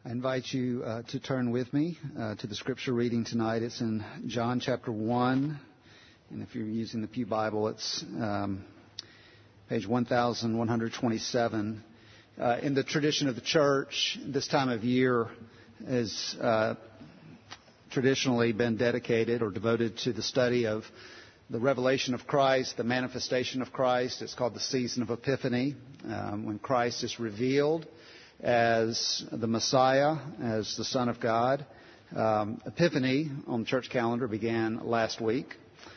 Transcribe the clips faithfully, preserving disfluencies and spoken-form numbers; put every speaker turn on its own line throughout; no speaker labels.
I invite you uh, to turn with me uh, to the scripture reading tonight. It's in John chapter one. And if you're using the Pew Bible, it's um, page one thousand one hundred twenty-seven. Uh, in the tradition of the church, this time of year has uh, traditionally been dedicated or devoted to the study of the revelation of Christ, the manifestation of Christ. It's called the season of Epiphany, um, when Christ is revealed as the Messiah, as the Son of God. Um, Epiphany on the church calendar began last week.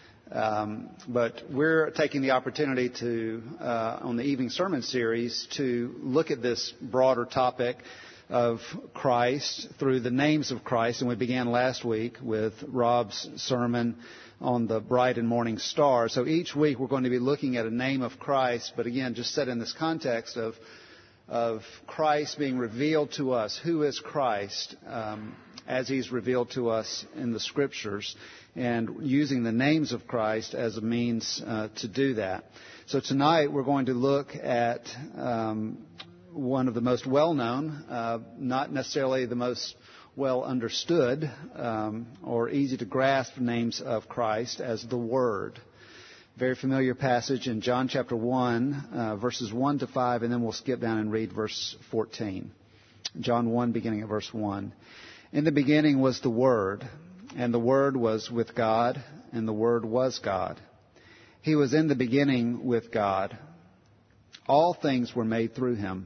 Um, but we're taking the opportunity to, uh, on the evening sermon series, to look at this broader topic of Christ through the names of Christ. And we began last week with Rob's sermon on the bright and morning star. So each week we're going to be looking at a name of Christ, but again, just set in this context of of Christ being revealed to us. Who is Christ um, as He's revealed to us in the Scriptures, and using the names of Christ as a means uh, to do that. So tonight we're going to look at um, one of the most well-known, uh, not necessarily the most well understood um, or easy to grasp names of Christ, as the Word. Very familiar passage in John chapter one, uh, verses one to five, and then we'll skip down and read verse fourteen. John one, beginning at verse one. In the beginning was the Word, and the Word was with God, and the Word was God. He was in the beginning with God. All things were made through Him,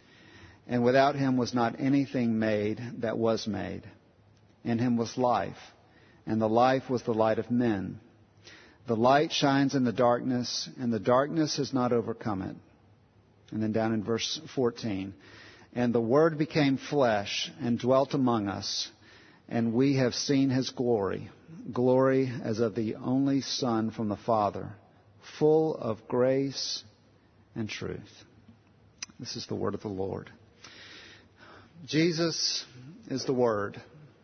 and without Him was not anything made that was made. In Him was life, and the life was the light of men. The light shines in the darkness, and the darkness has not overcome it. And then down in verse fourteen. And the Word became flesh and dwelt among us, and we have seen His glory, glory as of the only Son from the Father, full of grace and truth. This is the word of the Lord. Jesus is the Word.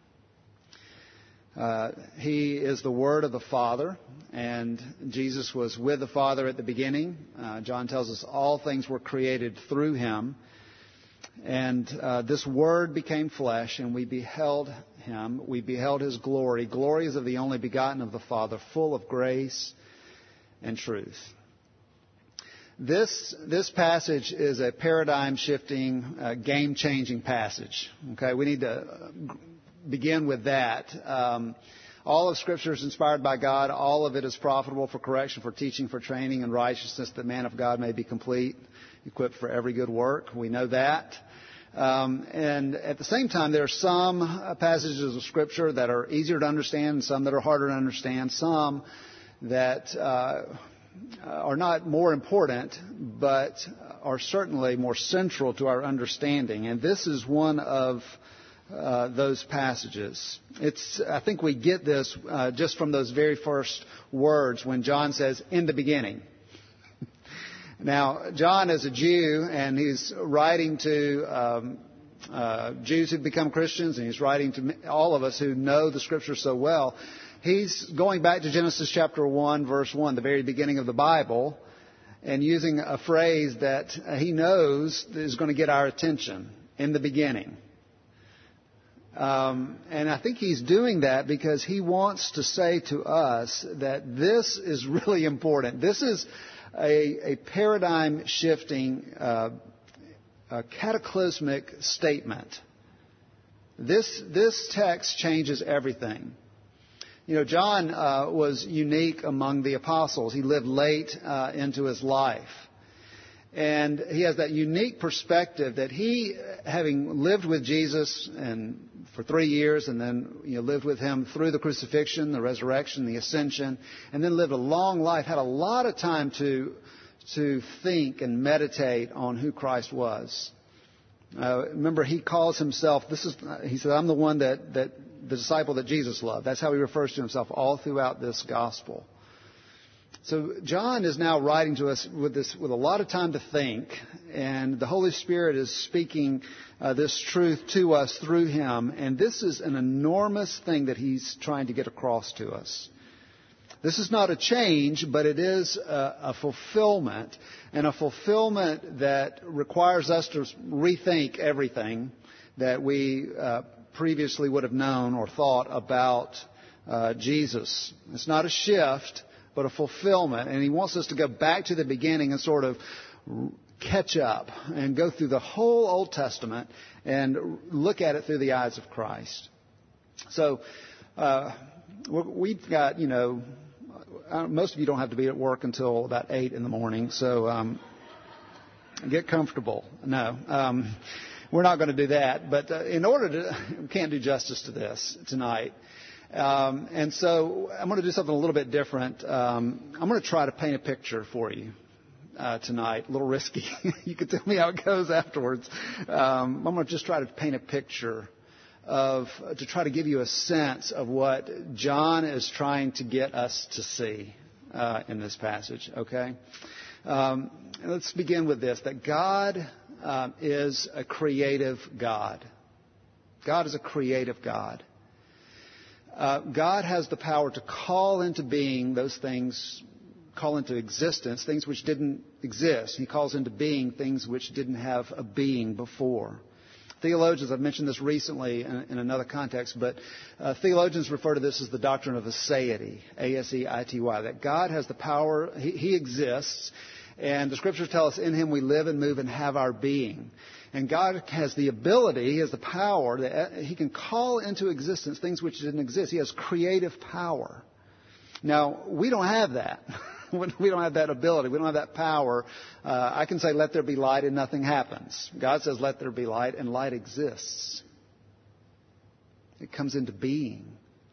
Uh, he is the Word of the Father, and Jesus was with the Father at the beginning. Uh, John tells us all things were created through Him. And uh, this Word became flesh, and we beheld Him. We beheld His glory. Glory is of the only begotten of the Father, full of grace and truth. This this passage is a paradigm-shifting, uh, game-changing passage. Okay, we need to begin with that. Um, all of Scripture is inspired by God. All of it is profitable for correction, for teaching, for training in righteousness, that man of God may be complete, equipped for every good work. We know that. Um, and at the same time, there are some uh, passages of Scripture that are easier to understand, and some that are harder to understand, some that uh, are not more important, but are certainly more central to our understanding. And this is one of Uh, those passages. It's, I think we get this uh, just from those very first words when John says, in the beginning. Now, John is a Jew, and he's writing to um, uh, Jews who've become Christians, and he's writing to all of us who know the Scripture so well. He's going back to Genesis chapter one, verse one, the very beginning of the Bible, and using a phrase that he knows is going to get our attention, in the beginning. Um, and I think he's doing that because he wants to say to us that this is really important. This is a, a paradigm-shifting, uh, a cataclysmic statement. This this text changes everything. You know, John uh, was unique among the apostles. He lived late uh, into his life. And he has that unique perspective that he, having lived with Jesus and for three years and then you know, lived with Him through the crucifixion, the resurrection, the ascension, and then lived a long life, had a lot of time to to think and meditate on who Christ was. Uh, remember, he calls himself, this is, he said, I'm the one that, that, the disciple that Jesus loved. That's how he refers to himself all throughout this gospel. So John is now writing to us with this, with a lot of time to think, and the Holy Spirit is speaking uh, this truth to us through him, and this is an enormous thing that he's trying to get across to us. This is not a change, but it is a, a fulfillment, and a fulfillment that requires us to rethink everything, that we uh, previously would have known or thought about uh, Jesus. It's not a shift, but a fulfillment. And he wants us to go back to the beginning and sort of catch up and go through the whole Old Testament and look at it through the eyes of Christ. So uh, we've got, you know, most of you don't have to be at work until about eight in the morning, so um, get comfortable. No, um, we're not going to do that. But uh, in order to, we can't do justice to this tonight. Um, and so I'm going to do something a little bit different. Um, I'm going to try to paint a picture for you uh, tonight. A little risky. You can tell me how it goes afterwards. Um, I'm going to just try to paint a picture of to try to give you a sense of what John is trying to get us to see uh, in this passage. Okay, um, let's begin with this: that God um, is a creative God. God is a creative God. Uh, God has the power to call into being those things, call into existence things which didn't exist. He calls into being things which didn't have a being before. Theologians, I've mentioned this recently in, in another context, but uh, theologians refer to this as the doctrine of aseity, A S E I T Y, that God has the power, he, he exists, and the Scriptures tell us in Him we live and move and have our being. And God has the ability, He has the power, that He can call into existence things which didn't exist. He has creative power. Now, we don't have that. We don't have that ability. We don't have that power. Uh, I can say, let there be light, and nothing happens. God says, let there be light, and light exists. It comes into being.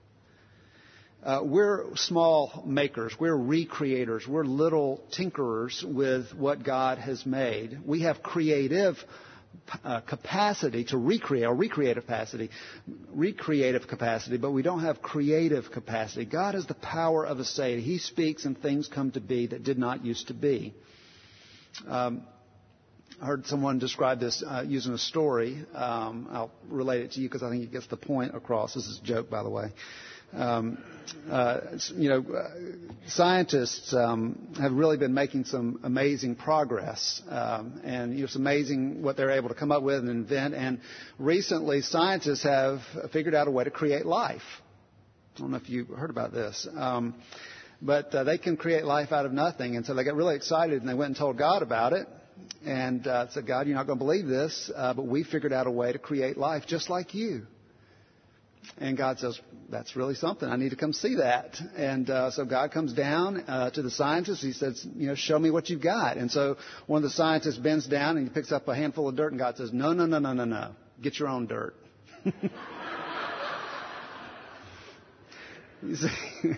Uh, we're small makers. We're recreators. We're little tinkerers with what God has made. We have creative Uh, capacity to recreate, or recreative capacity, recreative capacity, but we don't have creative capacity. God has the power of aseity. He speaks and things come to be that did not used to be. Um, I heard someone describe this uh, using a story. Um, I'll relate it to you because I think it gets the point across. This is a joke, by the way. Um, uh, you know, uh, scientists um, have really been making some amazing progress, um, and you know, it's amazing what they're able to come up with and invent. And recently, scientists have figured out a way to create life. I don't know if you heard about this, um, but uh, they can create life out of nothing. And so they got really excited, and they went and told God about it, and uh, said, "God, you're not going to believe this, uh, but we figured out a way to create life just like you." And God says, that's really something. I need to come see that. And uh, so God comes down uh, to the scientists. He says, you know, show me what you've got. And so one of the scientists bends down and he picks up a handful of dirt. And God says, no, no, no, no, no, no. Get your own dirt. You see,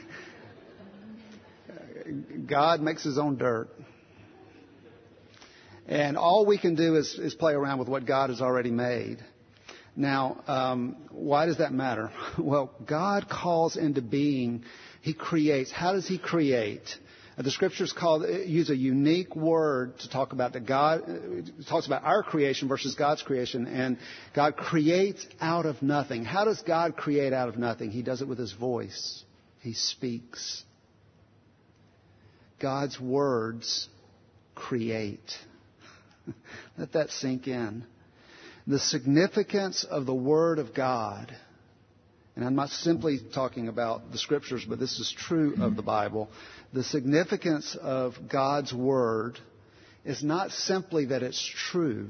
God makes His own dirt. And all we can do is, is play around with what God has already made. Now, um, why does that matter? Well, God calls into being. He creates. How does He create? The Scriptures call use a unique word to talk about the God. It talks about our creation versus God's creation, and God creates out of nothing. How does God create out of nothing? He does it with His voice. He speaks. God's words create. Let that sink in. The significance of the Word of God, and I'm not simply talking about the Scriptures, but this is true of the Bible. The significance of God's Word is not simply that it's true.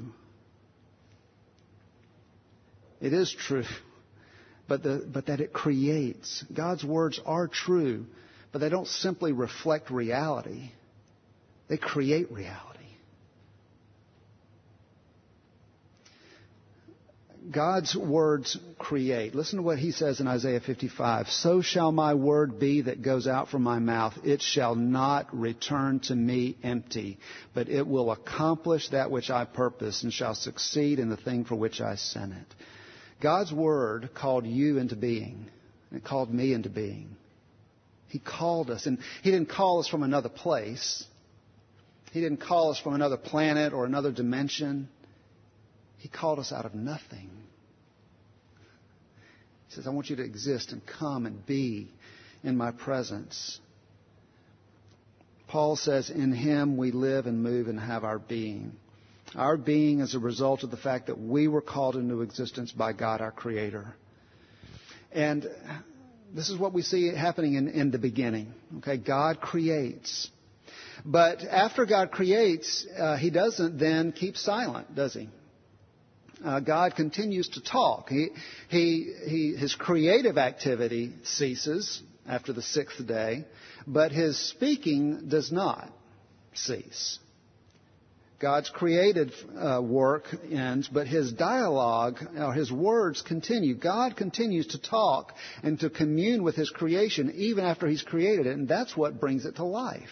It is true, but, the, but that it creates. God's words are true, but they don't simply reflect reality. They create reality. God's words create. Listen to what He says in Isaiah fifty-five. So shall my word be that goes out from my mouth. It shall not return to me empty, but it will accomplish that which I purpose and shall succeed in the thing for which I sent it. God's word called you into being. It called me into being. He called us. And He didn't call us from another place. He didn't call us from another planet or another dimension. He called us out of nothing. He says, I want you to exist and come and be in my presence. Paul says, in Him we live and move and have our being. Our being is a result of the fact that we were called into existence by God, our Creator. And this is what we see happening in, in the beginning. Okay, God creates. But after God creates, uh, He doesn't then keep silent, does He? Uh, God continues to talk. He, he, he, his creative activity ceases after the sixth day, but His speaking does not cease. God's created uh, work ends, but His dialogue, or His words continue. God continues to talk and to commune with His creation even after He's created it, and that's what brings it to life.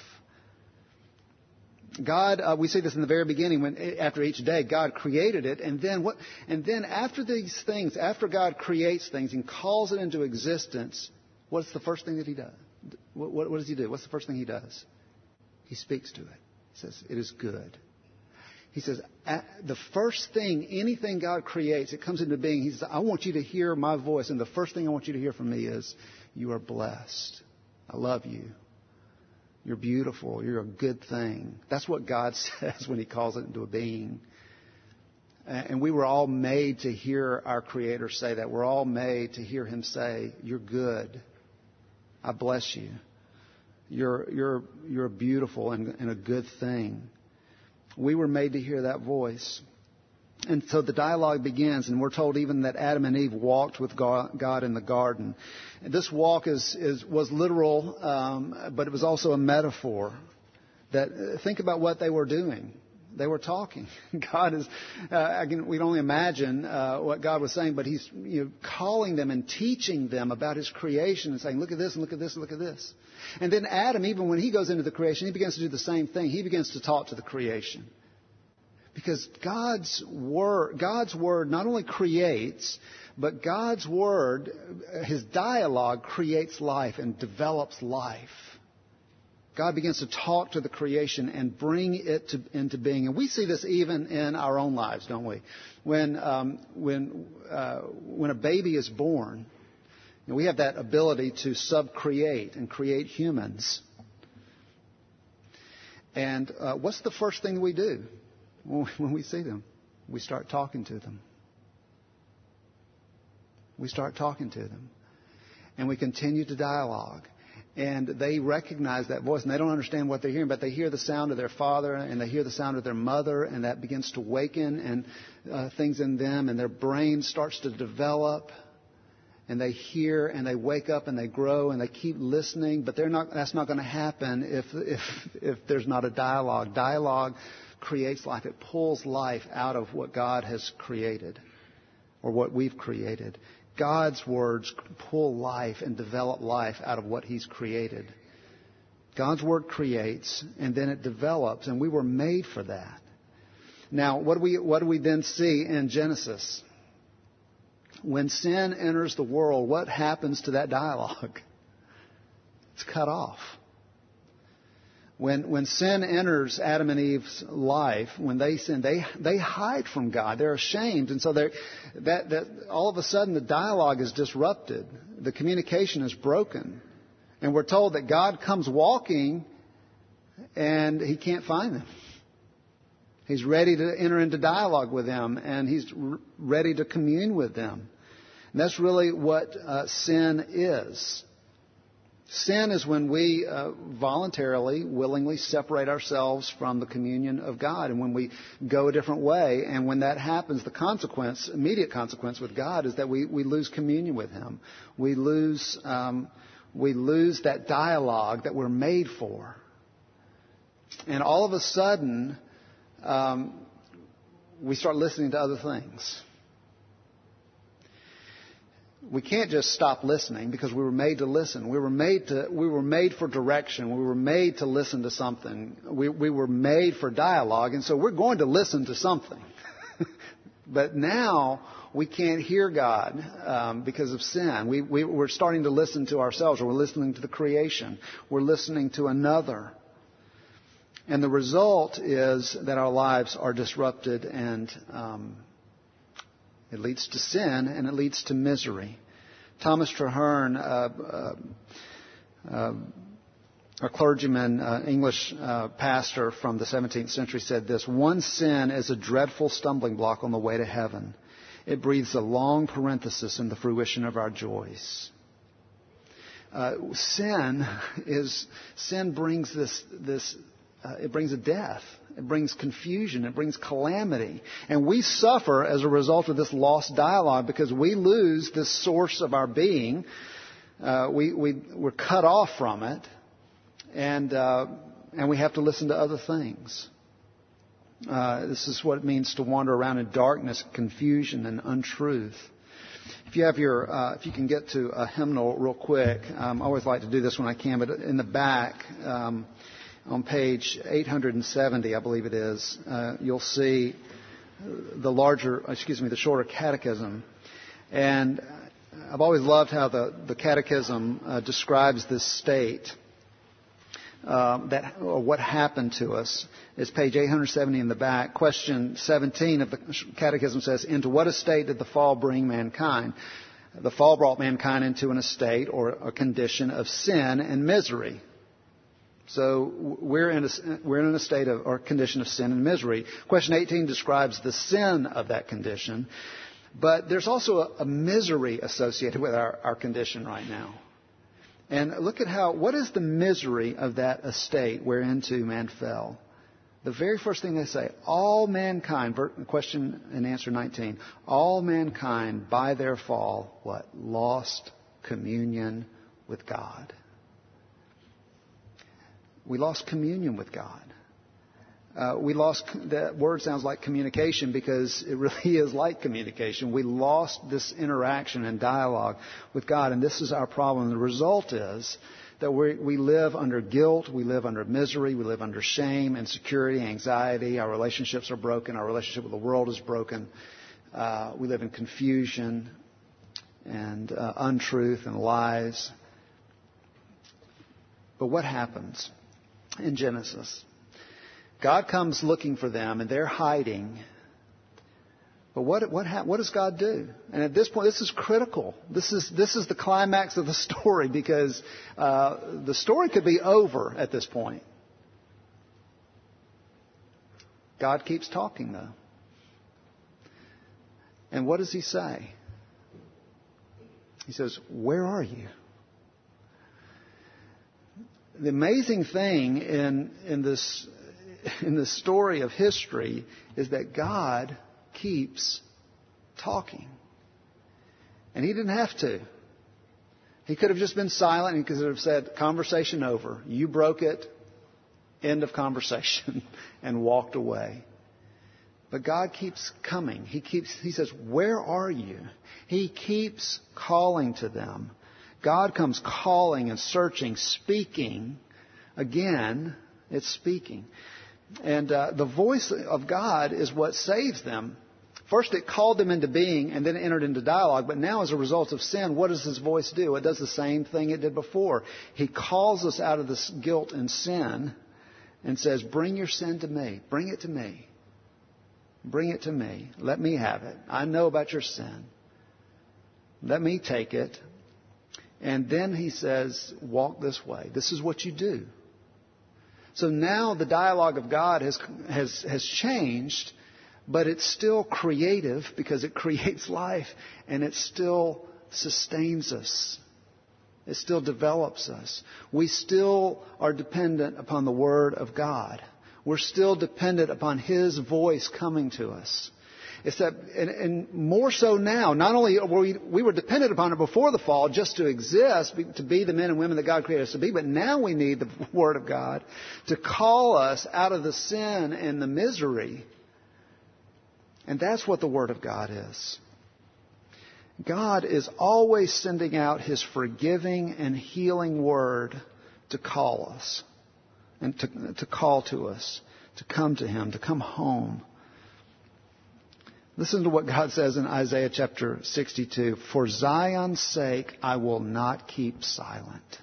God, uh, we see this in the very beginning, when after each day, God created it, and then what? And then after these things, after God creates things and calls it into existence, what's the first thing that He does? What, what, what does He do? What's the first thing He does? He speaks to it. He says, "It is good." He says, the first thing, anything God creates, it comes into being. He says, "I want you to hear my voice, and the first thing I want you to hear from me is, you are blessed. I love you. You're beautiful. You're a good thing." That's what God says when He calls it into a being. And we were all made to hear our Creator say that. We're all made to hear Him say, "You're good. I bless you. You're, you're, you're beautiful and, and a good thing." We were made to hear that voice. And so the dialogue begins, and we're told even that Adam and Eve walked with God in the garden. And this walk is, is was literal, um, but it was also a metaphor. That uh, think about what they were doing. They were talking. God is, uh, I can, we can only imagine uh, what God was saying, but He's you know, calling them and teaching them about His creation and saying, "Look at this, and look at this, and look at this." And then Adam, even when he goes into the creation, he begins to do the same thing. He begins to talk to the creation. Because God's word, God's word not only creates, but God's word, His dialogue creates life and develops life. God begins to talk to the creation and bring it to, into being. And we see this even in our own lives, don't we? When um, when uh, when a baby is born, you know, we have that ability to sub-create and create humans. And uh, what's the first thing we do when we see them? We start talking to them. We start talking to them. And we continue to dialogue. And they recognize that voice, and they don't understand what they're hearing, but they hear the sound of their father, and they hear the sound of their mother, and that begins to waken and uh, things in them, and their brain starts to develop, and they hear, and they wake up, and they grow, and they keep listening. But they're not. That's not going to happen if if if there's not a dialogue. Dialogue creates life. It pulls life out of what God has created, or what we've created. God's words pull life and develop life out of what He's created. God's word creates, and then it develops, and we were made for that. Now, what do we what do we then see in Genesis? When sin enters the world, what happens to that dialogue? It's cut off. When when sin enters Adam and Eve's life, when they sin, they they hide from God. They're ashamed, and so they're that that all of a sudden the dialogue is disrupted. The communication is broken, and we're told that God comes walking, and He can't find them. He's ready to enter into dialogue with them, and He's r- ready to commune with them. And that's really what uh, sin is. Sin is when we uh, voluntarily, willingly separate ourselves from the communion of God, and when we go a different way. And when that happens, the consequence, immediate consequence with God, is that we, we lose communion with Him. We lose um, we lose that dialogue that we're made for. And all of a sudden, um, we start listening to other things. We can't just stop listening, because we were made to listen. We were made to. We were made for direction. We were made to listen to something. We, we were made for dialogue, and so we're going to listen to something. But now we can't hear God um, because of sin. We, we, we're starting to listen to ourselves, or we're listening to the creation. We're listening to another. And the result is that our lives are disrupted, and um, it leads to sin, and it leads to misery. Thomas Traherne, uh, uh, uh, a clergyman, uh, English uh, pastor from the seventeenth century said this: "One sin is a dreadful stumbling block on the way to heaven. It breathes a long parenthesis in the fruition of our joys." Uh, sin is sin brings this this uh, it brings a death. It brings confusion. It brings calamity. And we suffer as a result of this lost dialogue because we lose this source of our being. Uh, we, we, we're cut off from it. And, uh, and we have to listen to other things. Uh, this is what it means to wander around in darkness, confusion, and untruth. If you have your, uh, if you can get to a hymnal real quick, um, I always like to do this when I can, but in the back, um, on page eight hundred seventy, I believe it is, uh, you'll see the larger, excuse me, the shorter catechism. And I've always loved how the, the catechism uh, describes this state, uh, that, or what happened to us. It's page eight hundred seventy in the back. Question seventeen of the catechism says, "Into what estate did the fall bring mankind?" The fall brought mankind into an estate or a condition of sin and misery. So we're in a, we're in a state of or condition of sin and misery. Question eighteen describes the sin of that condition, but there's also a, a misery associated with our, our condition right now. And look at how, what is the misery of that estate whereinto man fell? The very first thing they say, all mankind, question and answer nineteen, all mankind by their fall, what? Lost communion with God. We lost communion with God. Uh, we lost, that word sounds like communication because it really is like communication. We lost this interaction and dialogue with God, and this is our problem. The result is that we, we live under guilt, we live under misery, we live under shame, insecurity, anxiety. Our relationships are broken. Our relationship with the world is broken. Uh, we live in confusion and uh, untruth and lies. But what happens in Genesis? God comes looking for them, and they're hiding. But what what what does God do? And at this point, this is critical. This is this is the climax of the story because uh, the story could be over at this point. God keeps talking, though. And what does He say? He says, "Where are you?" The amazing thing in in this in this story of history is that God keeps talking. And He didn't have to. He could have just been silent. He could have said, "Conversation over. You broke it. End of conversation," and walked away. But God keeps coming. He keeps. He says, "Where are you?" He keeps calling to them. God comes calling and searching, speaking. Again, it's speaking. And uh, the voice of God is what saves them. First, it called them into being and then entered into dialogue. But now, as a result of sin, what does His voice do? It does the same thing it did before. He calls us out of this guilt and sin and says, "Bring your sin to me. Bring it to me. Bring it to me. Let me have it. I know about your sin. Let me take it." And then He says, "Walk this way. This is what you do." So now the dialogue of God has has has changed, but it's still creative because it creates life, and it still sustains us. It still develops us. We still are dependent upon the Word of God. We're still dependent upon His voice coming to us. It's that, and, and more so now, not only were we, we were dependent upon it before the fall just to exist, to be the men and women that God created us to be, but now we need the Word of God to call us out of the sin and the misery. And that's what the Word of God is. God is always sending out His forgiving and healing Word to call us and to, to call to us, to come to Him, to come home. Listen to what God says in Isaiah chapter sixty-two. "For Zion's sake, I will not keep silent.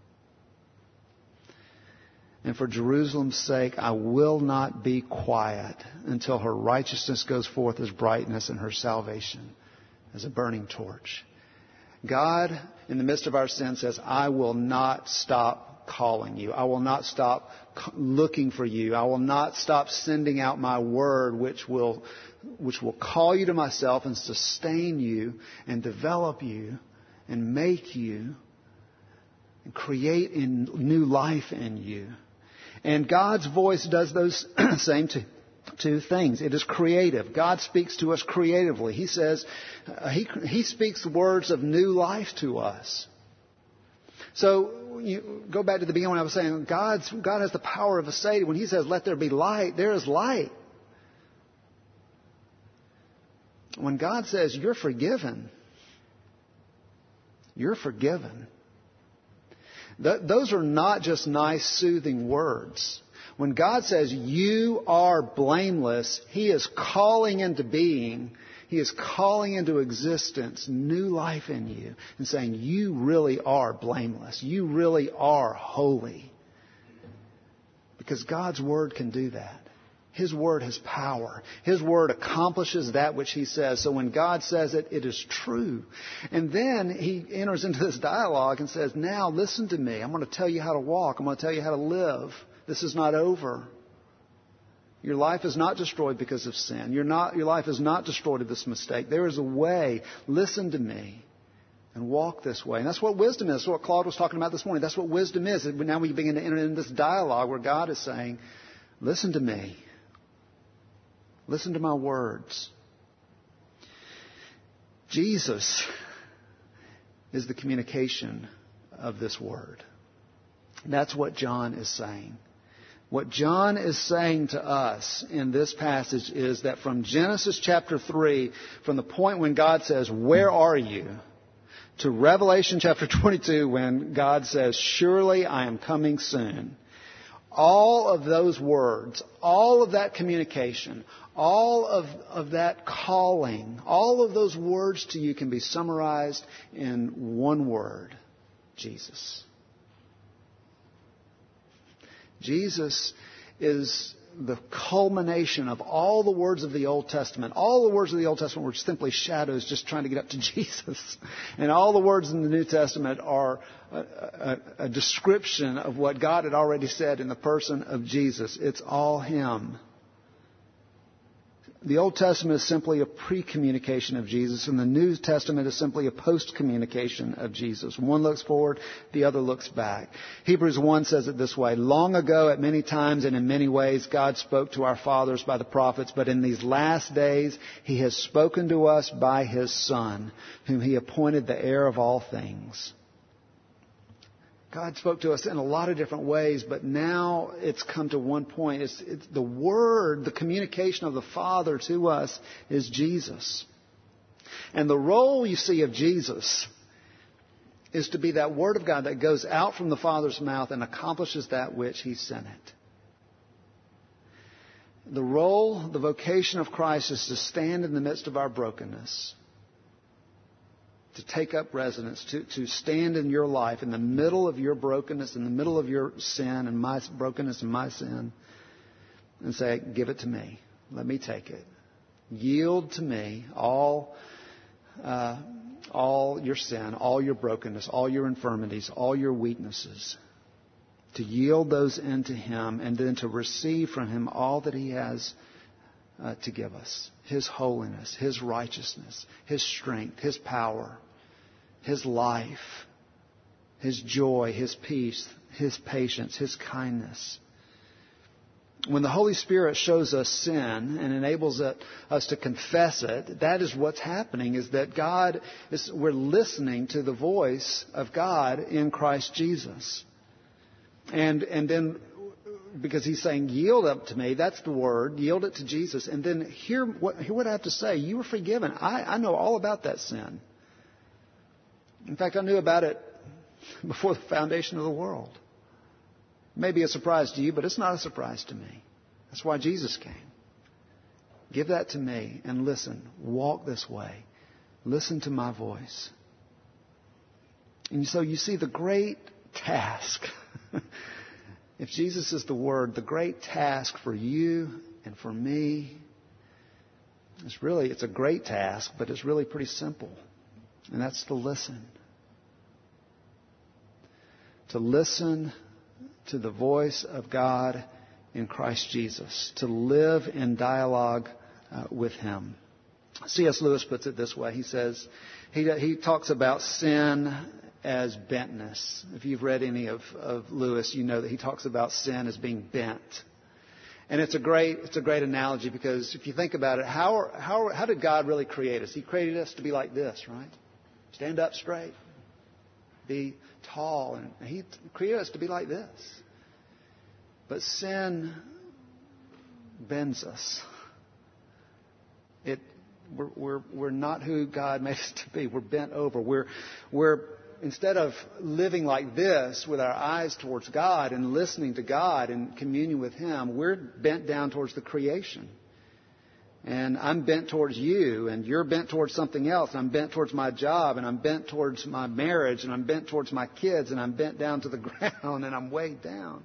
And for Jerusalem's sake, I will not be quiet until her righteousness goes forth as brightness and her salvation as a burning torch." God, in the midst of our sin, says, "I will not stop calling you. I will not stop looking for you. I will not stop sending out my word, which will, which will call you to myself and sustain you and develop you and make you and create in new life in you. And God's voice does those same two, two things. It is creative. God speaks to us creatively. He says, uh, he, he speaks words of new life to us. So you go back to the beginning when I was saying God's, God has the power of a say. When He says, let there be light, there is light. When God says, you're forgiven, you're forgiven. Th- those are not just nice, soothing words. When God says you are blameless, He is calling into being, He is calling into existence new life in you and saying you really are blameless. You really are holy. Because God's Word can do that. His Word has power. His Word accomplishes that which He says. So when God says it, it is true. And then He enters into this dialogue and says, now listen to me. I'm going to tell you how to walk. I'm going to tell you how to live. This is not over. Your life is not destroyed because of sin. You're not, your life is not destroyed of this mistake. There is a way. Listen to me and walk this way. And that's what wisdom is. That's what Claude was talking about this morning. That's what wisdom is. And now we begin to enter into this dialogue where God is saying, listen to me. Listen to my words. Jesus is the communication of this word. That's what John is saying. What John is saying to us in this passage is that from Genesis chapter three, from the point when God says, where are you? To Revelation chapter twenty-two, when God says, surely I am coming soon. All of those words, all of that communication, all of, of that calling, all of those words to you can be summarized in one word: Jesus. Jesus is the culmination of all the words of the Old Testament. All the words of the Old Testament were simply shadows just trying to get up to Jesus. And all the words in the New Testament are a, a, a description of what God had already said in the person of Jesus. It's all Him. The Old Testament is simply a pre-communication of Jesus, and the New Testament is simply a post-communication of Jesus. One looks forward, the other looks back. Hebrews one says it this way: long ago, at many times and in many ways, God spoke to our fathers by the prophets, but in these last days, He has spoken to us by His Son, whom He appointed the heir of all things. God spoke to us in a lot of different ways, but now it's come to one point. It's, it's the Word, the communication of the Father to us is Jesus. And the role, you see, of Jesus is to be that Word of God that goes out from the Father's mouth and accomplishes that which He sent it. The role, the vocation of Christ is to stand in the midst of our brokenness, to take up residence, to, to stand in your life, in the middle of your brokenness, in the middle of your sin and my brokenness and my sin, and say, give it to me. Let me take it. Yield to me all, uh, all your sin, all your brokenness, all your infirmities, all your weaknesses. To yield those into Him and then to receive from Him all that He has Uh, to give us. His holiness, His righteousness, His strength, His power, His life, His joy, His peace, His patience, His kindness. When the Holy Spirit shows us sin and enables it, us to confess it, that is what's happening, is that God is, we're listening to the voice of God in Christ Jesus. And, and then because He's saying, yield up to me. That's the word. Yield it to Jesus. And then hear what, hear what I have to say. You were forgiven. I, I know all about that sin. In fact, I knew about it before the foundation of the world. It may be a surprise to you, but it's not a surprise to me. That's why Jesus came. Give that to me and listen. Walk this way. Listen to my voice. And so you see the great task. If Jesus is the Word, the great task for you and for me is really, it's a great task, but it's really pretty simple. And that's to listen. To listen to the voice of God in Christ Jesus, to live in dialogue uh, with Him. C S Lewis puts it this way. He says, he, he talks about sin as bentness. If you've read any of, of Lewis, you know that he talks about sin as being bent. And it's a great, it's a great analogy, because if you think about it, how, how, how did God really create us? He created us to be like this, right? Stand up straight. Be tall. And He created us to be like this. But sin bends us. It, we're, we're, we're not who God made us to be. We're bent over. We're, we're, instead of living like this with our eyes towards God and listening to God and communion with Him, we're bent down towards the creation. And I'm bent towards you, and you're bent towards something else. And I'm bent towards my job, and I'm bent towards my marriage, and I'm bent towards my kids, and I'm bent down to the ground, and I'm weighed down.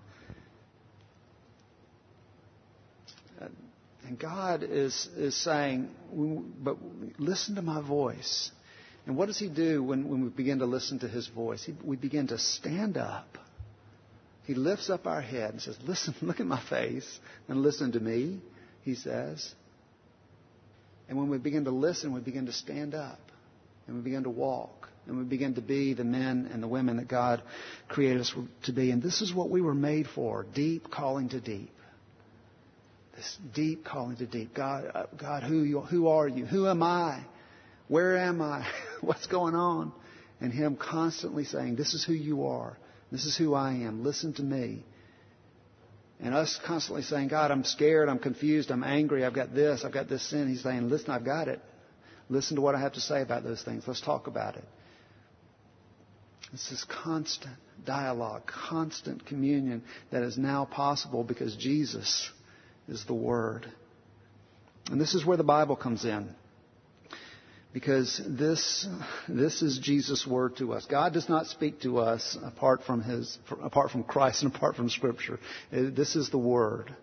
And God is, is saying, but listen to my voice. And what does He do when, when we begin to listen to His voice? He, we begin to stand up. He lifts up our head and says, listen, look at my face and listen to me, He says. And when we begin to listen, we begin to stand up. And we begin to walk. And we begin to be the men and the women that God created us to be. And this is what we were made for, deep calling to deep. This deep calling to deep. God, God, who, you, who are you? Who am I? Where am I? What's going on? And Him constantly saying, this is who you are. This is who I am. Listen to me. And us constantly saying, God, I'm scared. I'm confused. I'm angry. I've got this. I've got this sin. He's saying, listen, I've got it. Listen to what I have to say about those things. Let's talk about it. It's this constant dialogue, constant communion that is now possible because Jesus is the Word. And this is where the Bible comes in. Because this, this is Jesus' Word to us. God does not speak to us apart from His, apart from Christ and apart from Scripture. This is the Word.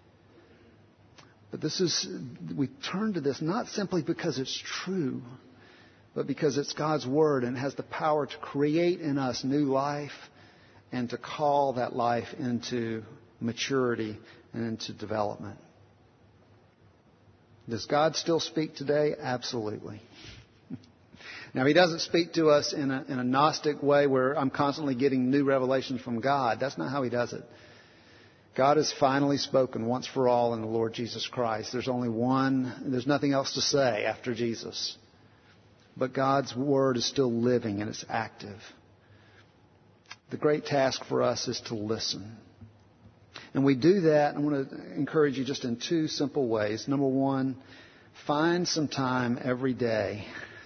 But this is, we turn to this not simply because it's true, but because it's God's Word and it has the power to create in us new life and to call that life into maturity and into development. Does God still speak today? Absolutely. Now, He doesn't speak to us in a, in a Gnostic way where I'm constantly getting new revelations from God. That's not how He does it. God has finally spoken once for all in the Lord Jesus Christ. There's only one, there's nothing else to say after Jesus. But God's Word is still living and it's active. The great task for us is to listen. And we do that, I want to encourage you just in two simple ways. Number one, find some time every day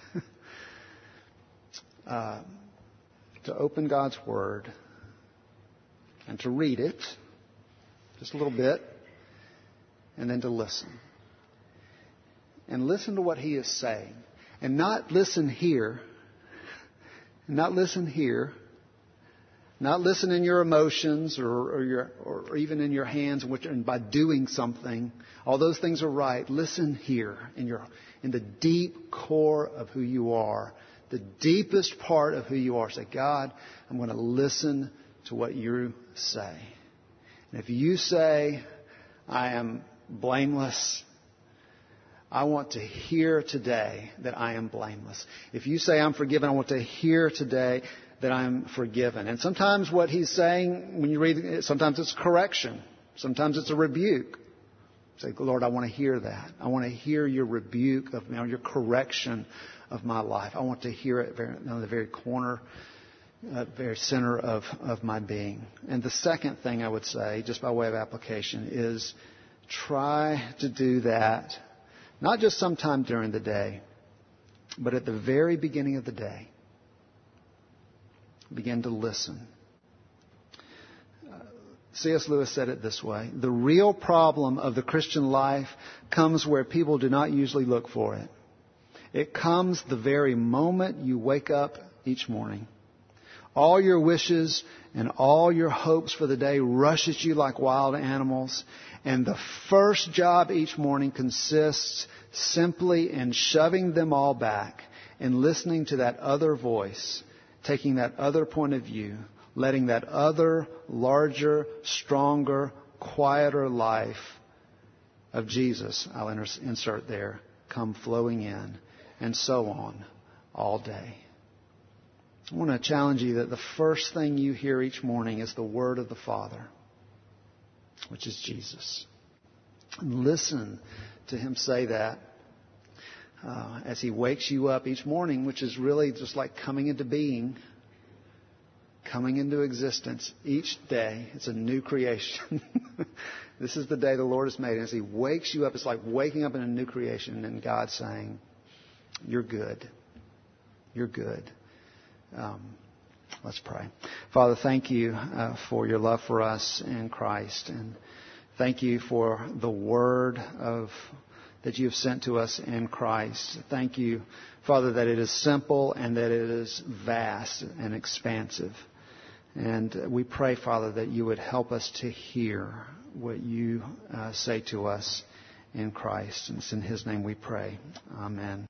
uh, to open God's Word and to read it, just a little bit, and then to listen. And listen to what He is saying. And not listen here, not listen here, not listen in your emotions or, or, your, or even in your hands, which, and by doing something. All those things are right. Listen here in your in the deep core of who you are, the deepest part of who you are. Say, God, I'm going to listen to what you say. And if you say, I am blameless, I want to hear today that I am blameless. If you say I'm forgiven, I want to hear today that I'm forgiven. And sometimes what He's saying, when you read it, sometimes it's correction. Sometimes it's a rebuke. Say, Lord, I want to hear that. I want to hear your rebuke of me, or your correction of my life. I want to hear it very, on the very corner, uh, very center of, of my being. And the second thing I would say, just by way of application, is try to do that, not just sometime during the day, but at the very beginning of the day. Begin to listen. Uh, C S Lewis said it this way: the real problem of the Christian life comes where people do not usually look for it. It comes the very moment you wake up each morning. All your wishes and all your hopes for the day rush at you like wild animals. And the first job each morning consists simply in shoving them all back and listening to that other voice, taking that other point of view, letting that other, larger, stronger, quieter life of Jesus, I'll insert there, come flowing in, and so on all day. I want to challenge you that the first thing you hear each morning is the word of the Father, which is Jesus. And listen to Him say that uh, as He wakes you up each morning, which is really just like coming into being, coming into existence each day. It's a new creation. This is the day the Lord has made. And as He wakes you up, it's like waking up in a new creation and God saying, you're good. You're good. Um, let's pray. Father, thank you uh, for your love for us in Christ. And thank you for the word of that you have sent to us in Christ. Thank you, Father, that it is simple and that it is vast and expansive. And we pray, Father, that you would help us to hear what you uh, say to us in Christ. And it's in His name we pray. Amen.